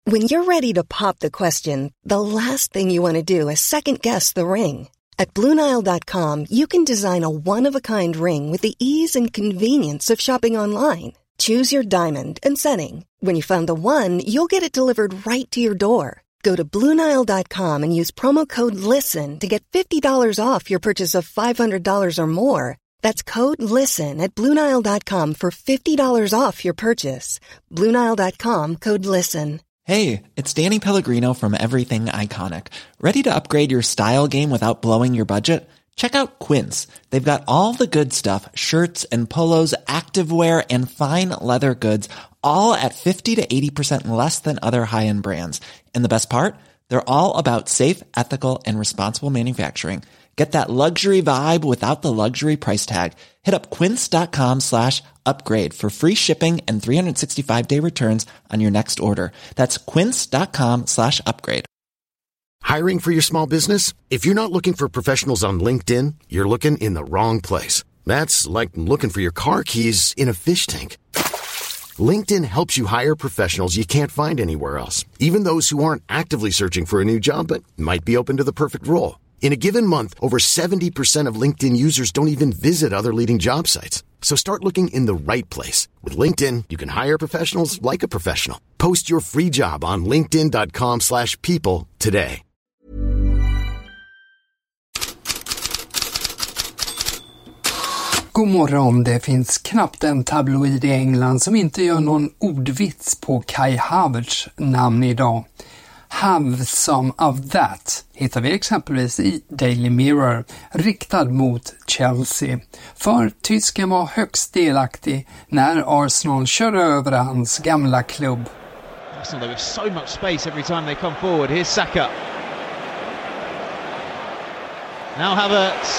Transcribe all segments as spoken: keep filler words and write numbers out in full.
When you're ready to pop the question, the last thing you want to do is second-guess the ring. At Blue Nile dot com, you can design a one-of-a-kind ring with the ease and convenience of shopping online. Choose your diamond and setting. When you find the one, you'll get it delivered right to your door. Go to Blue Nile dot com and use promo code LISTEN to get fifty dollars off your purchase of five hundred dollars or more. That's code LISTEN at Blue Nile dot com for fifty dollars off your purchase. Blue Nile dot com, code LISTEN. Hey, it's Danny Pellegrino from Everything Iconic. Ready to upgrade your style game without blowing your budget? Check out Quince. They've got all the good stuff, shirts and polos, activewear, and fine leather goods, all at fifty to eighty percent less than other high-end brands. And the best part? They're all about safe, ethical, and responsible manufacturing. Get that luxury vibe without the luxury price tag. Hit up quince.com slash upgrade for free shipping and three sixty-five day returns on your next order. That's quince.com slash upgrade. Hiring for your small business? If you're not looking for professionals on LinkedIn, you're looking in the wrong place. That's like looking for your car keys in a fish tank. LinkedIn helps you hire professionals you can't find anywhere else, even those who aren't actively searching for a new job but might be open to the perfect role. In a given month, over seventy percent of LinkedIn users don't even visit other leading job sites. So start looking in the right place. With LinkedIn, you can hire professionals like a professional. Post your free job on linkedin.com slash people today. God morgon, det finns knappt en tabloid i England som inte gör någon ordvits på Kai Havertz namn idag. Have some of that hittar vi exempelvis i Daily Mirror, riktad mot Chelsea. För tysken var högst delaktig när Arsenal körde över hans gamla klubb. Arsenal, there was so much space every time they come forward. Here's Saka. Now Havertz.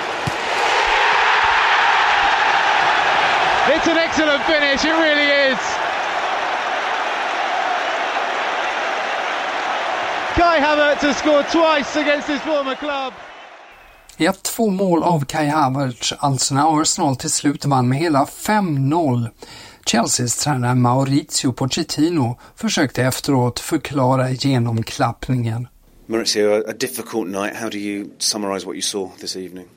It's an excellent finish, it really is. Kai Havertz has scored twice against his former club. Ja, två mål av Kai Havertz, alltså när Arsenal till slut vann med hela fem noll. Chelseas tränare Maurizio Pochettino försökte efteråt förklara genomklappningen. Maurizio, a difficult night. How do you summarize what you saw this evening?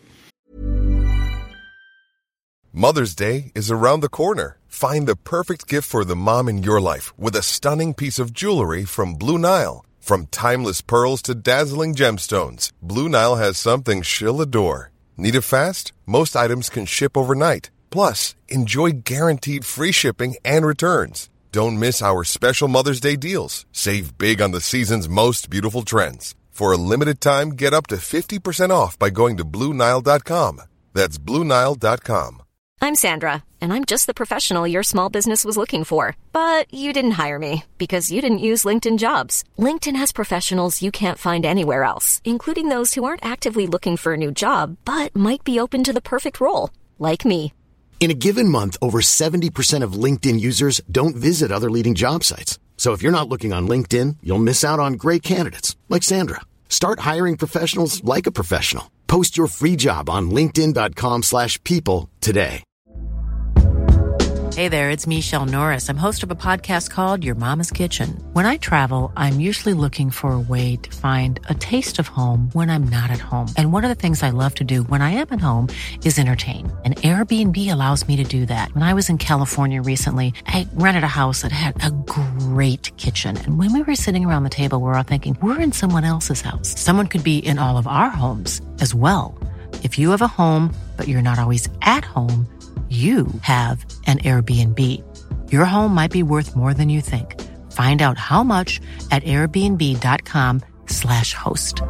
Mother's Day is around the corner. Find the perfect gift for the mom in your life with a stunning piece of jewelry from Blue Nile. From timeless pearls to dazzling gemstones, Blue Nile has something she'll adore. Need it fast? Most items can ship overnight. Plus, enjoy guaranteed free shipping and returns. Don't miss our special Mother's Day deals. Save big on the season's most beautiful trends. For a limited time, get up to fifty percent off by going to Blue Nile dot com. That's Blue Nile dot com. I'm Sandra, and I'm just the professional your small business was looking for. But you didn't hire me because you didn't use LinkedIn Jobs. LinkedIn has professionals you can't find anywhere else, including those who aren't actively looking for a new job, but might be open to the perfect role, like me. In a given month, over seventy percent of LinkedIn users don't visit other leading job sites. So if you're not looking on LinkedIn, you'll miss out on great candidates, like Sandra. Start hiring professionals like a professional. Post your free job on linkedin.com slash people today. Hey there, it's Michelle Norris. I'm host of a podcast called Your Mama's Kitchen. When I travel, I'm usually looking for a way to find a taste of home when I'm not at home. And one of the things I love to do when I am at home is entertain. And Airbnb allows me to do that. When I was in California recently, I rented a house that had a great kitchen. And when we were sitting around the table, we were all thinking, we're in someone else's house. Someone could be in all of our homes as well. If you have a home, but you're not always at home, you have an Airbnb. Your home might be worth more than you think. Find out how much at airbnb.com slash host.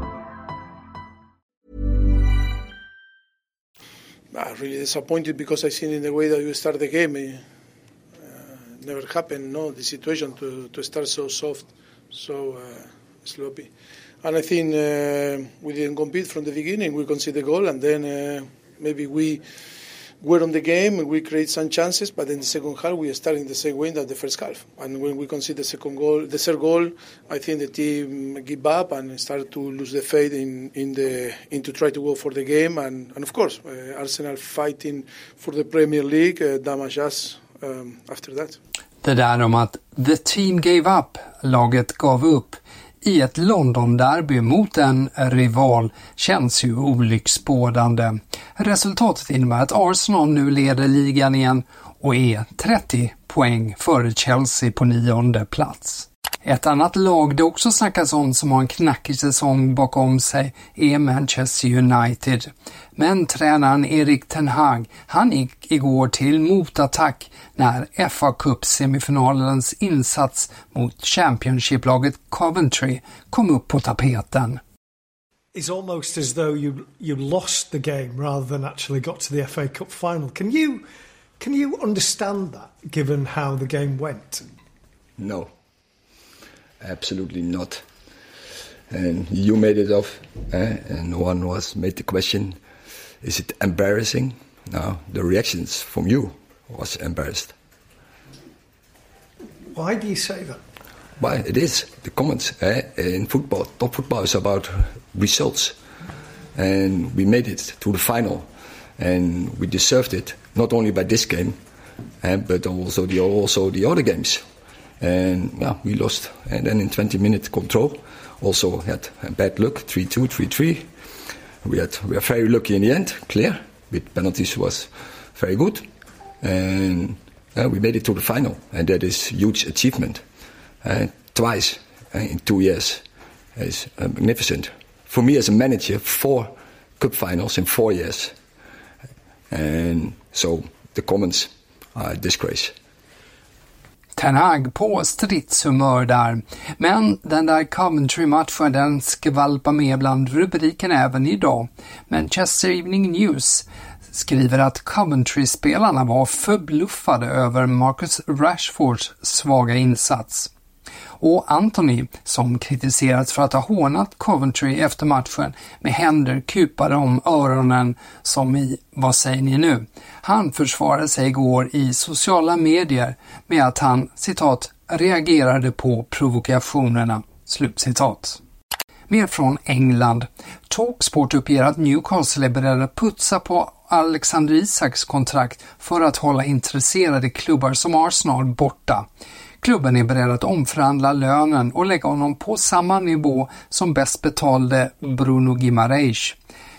I'm really disappointed because I seen in the way that you start the game, it uh, never happened, no, the situation to, to start so soft, so uh, sloppy. And I think uh, we didn't compete from the beginning. We conceded the goal, and then uh, maybe we were on the game and we create some chances, but in the second half we are starting the same way as the first half. And when we concede the second goal, the third goal, I think the team give up and start to lose the faith in, in the in to try to go for the game. And, and of course, uh, Arsenal fighting for the Premier League uh, damaged us um, after that. Det där om att the team gave up, laget gav upp, i ett London-derby mot en rival känns ju olycksbådande. Resultatet innebär att Arsenal nu leder ligan igen och är trettio poäng före Chelsea på nionde plats. Ett annat lag det också snackas om som har en knackig säsong bakom sig är Manchester United. Men tränaren Erik Ten Hag, han gick igår till motattack när F A Cup-semifinalens insats mot Championship-laget Coventry kom upp på tapeten. It's almost as though you you lost the game rather than actually got to the F A Cup final. Can you can you understand that given how the game went? No. Absolutely not. And you made it off, eh? And no one was made the question, is it embarrassing? No, the reactions from you was embarrassed. Why do you say that? Why? It is. The comments eh? in football, top football is about results. And we made it to the final. And we deserved it, not only by this game, eh? but also the, also the other games. And yeah, we lost. And then in twenty minute control, also had a bad luck, three two, three three. We had we were very lucky in the end, clear. With penalties was very good. And uh, we made it to the final. And that is huge achievement. Uh, twice uh, in two years is uh, magnificent. For me as a manager, four cup finals in four years. And so the comments are a disgrace. Ten Hag på stridshumör där. Men den där Coventry-matchen den skvalpar med bland rubriken även idag. Manchester Evening News skriver att Coventry-spelarna var förbluffade över Marcus Rashfords svaga insats. Och Anthony, som kritiserats för att ha hånat Coventry efter matchen med händer kupade om öronen som i vad säger ni nu? Han försvarade sig igår i sociala medier med att han, citat, reagerade på provokationerna, slutcitat. Mer från England. Talksport uppger att Newcastle är beredda att putsa på Alexander Isaks kontrakt för att hålla intresserade klubbar som Arsenal borta. Klubben är beredd att omförhandla lönen och lägga honom på samma nivå som bäst betalde Bruno Guimaraes.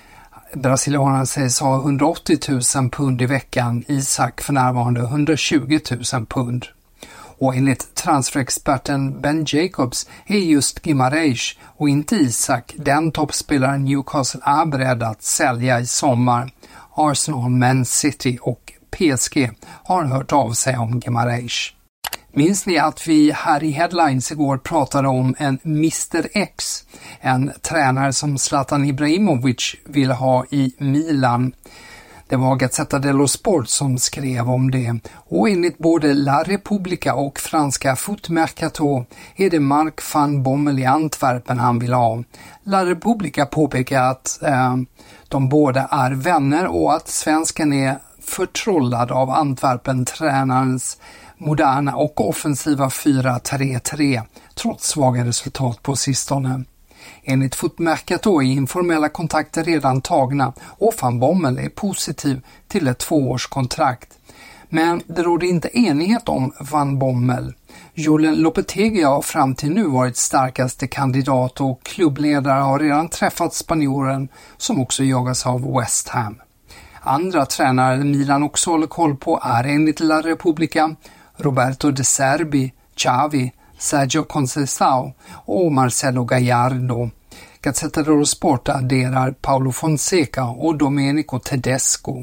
Brasilianen sägs ha hundraåttio tusen pund i veckan, Isak för närvarande hundratjugo tusen pund. Och enligt transferexperten Ben Jacobs är just Guimaraes och inte Isak den toppspelaren Newcastle är beredd att sälja i sommar. Arsenal, Man City och P S G har hört av sig om Guimaraes. Minns ni att vi här i Headlines igår pratade om en mister X, en tränare som Zlatan Ibrahimovic ville ha i Milan. Det var Gazzetta dello Sport som skrev om det och enligt både La Repubblica och franska Foot Mercato är det Mark van Bommel i Antwerpen han vill ha. La Repubblica påpekar att eh, de båda är vänner och att svensken är förtrollad av Antwerpen-tränarens moderna och offensiva fyra tre tre trots svaga resultat på sistone. Enligt Foot Mercato är informella kontakter redan tagna och van Bommel är positiv till ett tvåårskontrakt. Men det råder inte enighet om van Bommel. Julen Lopetegui har fram till nu varit starkaste kandidat och klubbledare har redan träffat spanjoren som också jagas av West Ham. Andra tränare Milan också håller koll på är enligt La Repubblica Roberto De Zerbi, Xavi, Sergio Conceição och Marcelo Gallardo. Gazzetta dello Sport adderar Paulo Fonseca och Domenico Tedesco.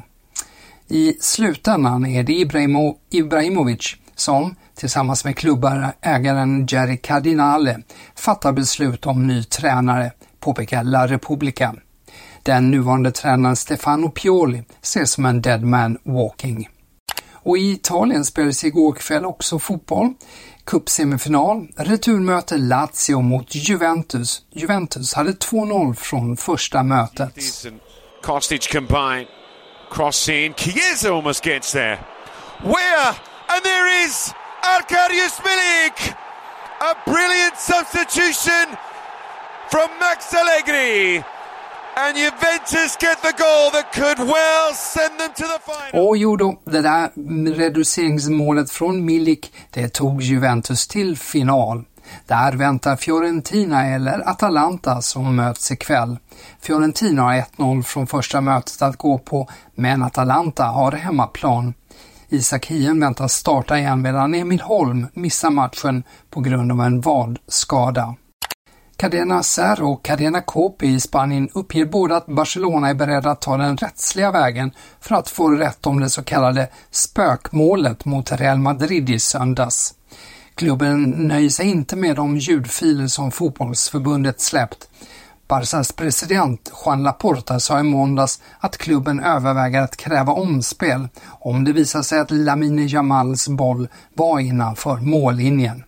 I slutändan är det Ibrahimo, Ibrahimovic som tillsammans med klubbarägaren Jerry Cardinale fattar beslut om ny tränare, påpekar La Repubblica. Den nuvarande tränaren Stefano Pioli ses som en dead man walking. Och i Italien spelades igår kväll också fotboll. Cupsemifinal, returmöte Lazio mot Juventus. Juventus hade två noll från första mötet. Kostic combined, crossing, Chiesa almost gets there. Where? And there is Arkadiusz Milik! A brilliant substitution from Max Allegri. and Juventus get the goal that could well send them to the final. Och jo då, det där reduceringsmålet från Milik, det tog Juventus till final. Där väntar Fiorentina eller Atalanta som möts ikväll. Fiorentina har ett noll från första mötet att gå på, men Atalanta har hemmaplan. Isak Hien väntas starta igen medan Emil Holm missar matchen på grund av en vadskada. Cadena Ser och Cadena Cope i Spanien uppger båda att Barcelona är beredda att ta den rättsliga vägen för att få rätt om det så kallade spökmålet mot Real Madrid i söndags. Klubben nöjer sig inte med de ljudfiler som fotbollsförbundet släppt. Barças president Juan Laporta sa i måndags att klubben överväger att kräva omspel om det visar sig att Lamine Jamals boll var innanför mållinjen.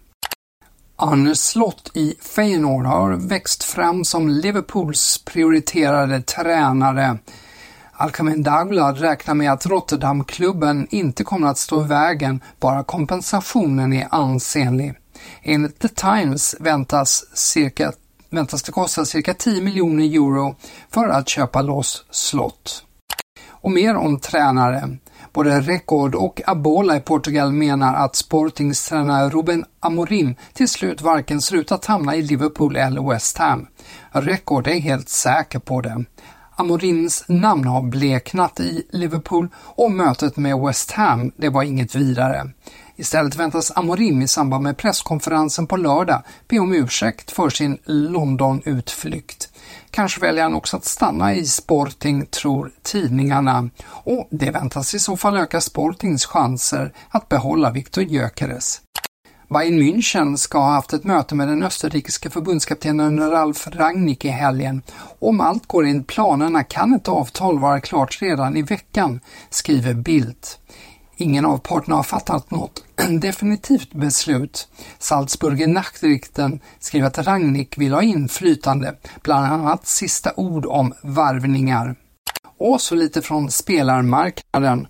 Arne Slot i Feyenoord har växt fram som Liverpools prioriterade tränare. Alkmaar Dagblad räknar med att Rotterdamklubben inte kommer att stå i vägen, bara kompensationen är ansenlig. Enligt The Times väntas, cirka, väntas det kosta cirka tio miljoner euro för att köpa loss Slot. Och mer om tränare. Både Record och Abola i Portugal menar att Sportings tränare Ruben Amorim till slut varken ser ut att hamna i Liverpool eller West Ham. Record är helt säker på det. Amorims namn har bleknat i Liverpool och mötet med West Ham, det var inget vidare. Istället väntas Amorim i samband med presskonferensen på lördag be om ursäkt för sin London-utflykt. Kanske väljer han också att stanna i Sporting, tror tidningarna. Och det väntas i så fall öka Sportings chanser att behålla Viktor Gyökeres. Bayern München ska ha haft ett möte med den österrikiske förbundskaptenen Ralf Rangnick i helgen. Om allt går in planerna kan ett avtal vara klart redan i veckan, skriver Bildt. Ingen av parterna har fattat något definitivt beslut. Salzburger Nachrichten skriver att Rangnick vill ha inflytande, bland annat sista ord om varvningar. Och så lite från spelarmarknaden.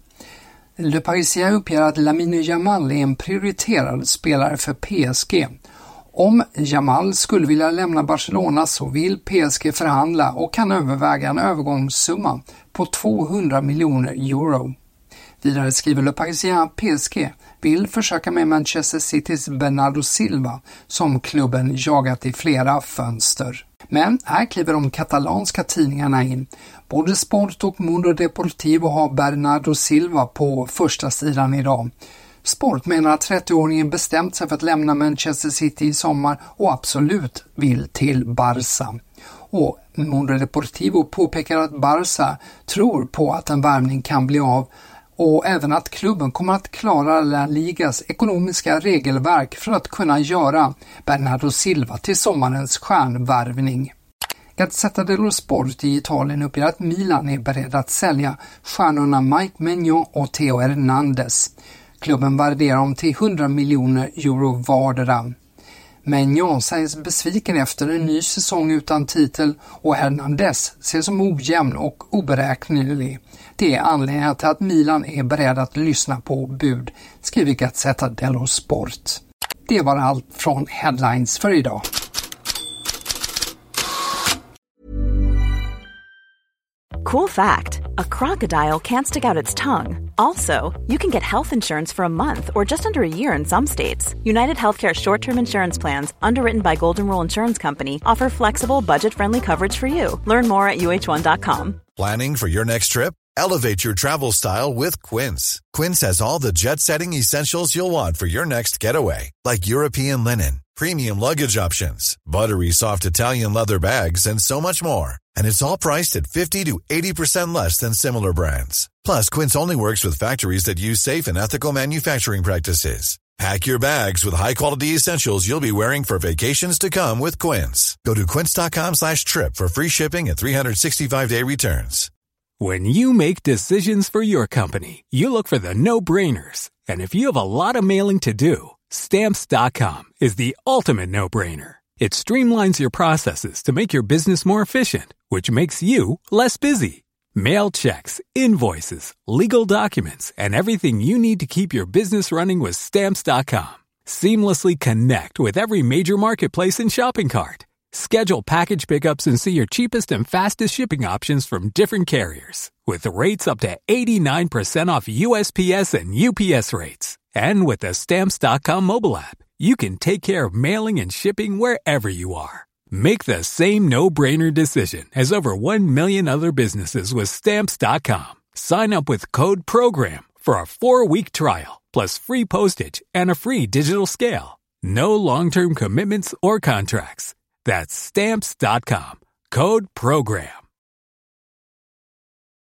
Le Parisien uppger att Lamine Yamal är en prioriterad spelare för P S G. Om Yamal skulle vilja lämna Barcelona så vill P S G förhandla och kan överväga en övergångssumma på tvåhundra miljoner euro. Vidare skriver Le Parisien att P S G vill försöka med Manchester Citys Bernardo Silva som klubben jagat i flera fönster. Men här kliver de katalanska tidningarna in. Både Sport och Mundo Deportivo har Bernardo Silva på första sidan idag. Sport menar att trettioåringen bestämt sig för att lämna Manchester City i sommar och absolut vill till Barça. Och Mundo Deportivo påpekar att Barça tror på att en värvning kan bli av och även att klubben kommer att klara La Ligas ekonomiska regelverk för att kunna göra Bernardo Silva till sommarens stjärnvärvning. Gazzetta dello Sport i Italien uppger att Milan är beredd att sälja stjärnorna Mike Maignan och Theo Hernandez. Klubben värderar dem till hundra miljoner euro vardera. Maignan sägs besviken efter en ny säsong utan titel och Hernandez ses som ojämn och oberäknelig. Det är anledningen till att Milan är beredd att lyssna på bud, skriver Gazzetta dello Sport. Det var allt från Headlines för idag. Cool fact, a crocodile can't stick out its tongue. Also, you can get health insurance for a month or just under a year in some states. United Healthcare short-term insurance plans, underwritten by Golden Rule Insurance Company, offer flexible, budget-friendly coverage for you. Learn more at U H one dot com. Planning for your next trip? Elevate your travel style with Quince. Quince has all the jet-setting essentials you'll want for your next getaway, like European linen, premium luggage options, buttery soft Italian leather bags, and so much more. And it's all priced at fifty to eighty percent less than similar brands. Plus, Quince only works with factories that use safe and ethical manufacturing practices. Pack your bags with high-quality essentials you'll be wearing for vacations to come with Quince. Go to quince.com slash trip for free shipping and three sixty-five day returns. When you make decisions for your company, you look for the no-brainers. And if you have a lot of mailing to do, Stamps dot com is the ultimate no-brainer. It streamlines your processes to make your business more efficient, which makes you less busy. Mail checks, invoices, legal documents, and everything you need to keep your business running with Stamps dot com. Seamlessly connect with every major marketplace and shopping cart. Schedule package pickups and see your cheapest and fastest shipping options from different carriers, with rates up to eighty-nine percent off U S P S and U P S rates. And with the Stamps dot com mobile app, you can take care of mailing and shipping wherever you are. Make the same no-brainer decision as over one million other businesses with Stamps dot com. Sign up with code PROGRAM for a four-week trial, plus free postage and a free digital scale. No long-term commitments or contracts. That's Stamps dot com. Code PROGRAM.